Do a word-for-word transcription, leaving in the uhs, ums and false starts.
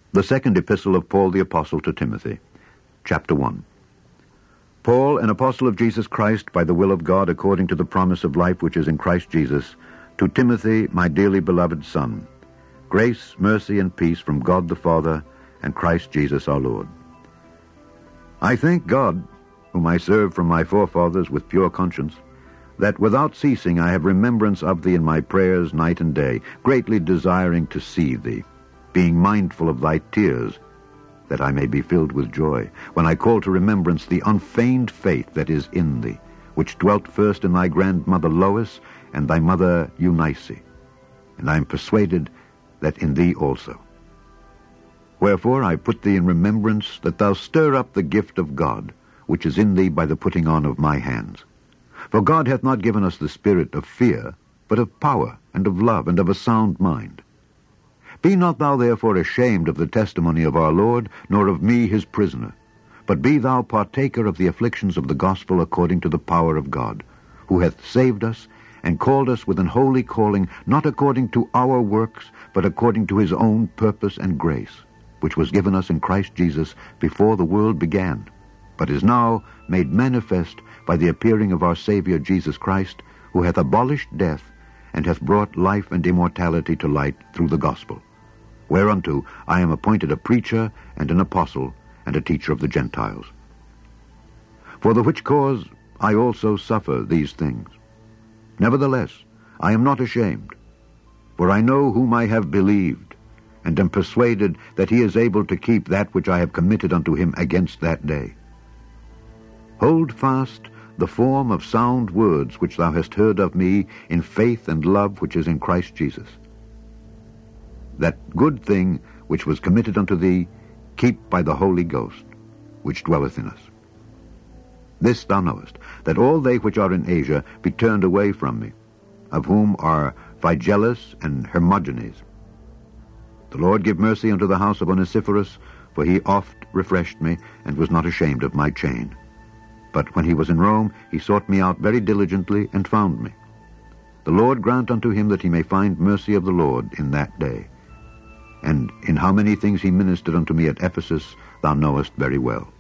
The second epistle of Paul the Apostle to Timothy, chapter one. Paul, an apostle of Jesus Christ, by the will of God, according to the promise of life which is in Christ Jesus, to Timothy, my dearly beloved son, grace, mercy, and peace from God the Father and Christ Jesus our Lord. I thank God, whom I serve from my forefathers with pure conscience, that without ceasing I have remembrance of thee in my prayers night and day, greatly desiring to see thee, being mindful of thy tears, that I may be filled with joy, when I call to remembrance the unfeigned faith that is in thee, which dwelt first in thy grandmother Lois and thy mother Eunice, and I am persuaded that in thee also. Wherefore I put thee in remembrance that thou stir up the gift of God, which is in thee by the putting on of my hands. For God hath not given us the spirit of fear, but of power, and of love, and of a sound mind. Be not thou therefore ashamed of the testimony of our Lord, nor of me his prisoner, but be thou partaker of the afflictions of the gospel according to the power of God, who hath saved us, and called us with an holy calling, not according to our works, but according to his own purpose and grace, which was given us in Christ Jesus before the world began, but is now made manifest by the appearing of our Savior Jesus Christ, who hath abolished death, and hath brought life and immortality to light through the gospel, whereunto I am appointed a preacher and an apostle and a teacher of the Gentiles. For the which cause I also suffer these things. Nevertheless, I am not ashamed, for I know whom I have believed, and am persuaded that he is able to keep that which I have committed unto him against that day. Hold fast the form of sound words which thou hast heard of me in faith and love which is in Christ Jesus. That good thing which was committed unto thee, keep by the Holy Ghost, which dwelleth in us. This thou knowest, that all they which are in Asia be turned away from me, of whom are Phygellus and Hermogenes. The Lord give mercy unto the house of Onesiphorus, for he oft refreshed me, and was not ashamed of my chain. But when he was in Rome, he sought me out very diligently, and found me. The Lord grant unto him that he may find mercy of the Lord in that day. And in how many things he ministered unto me at Ephesus, thou knowest very well.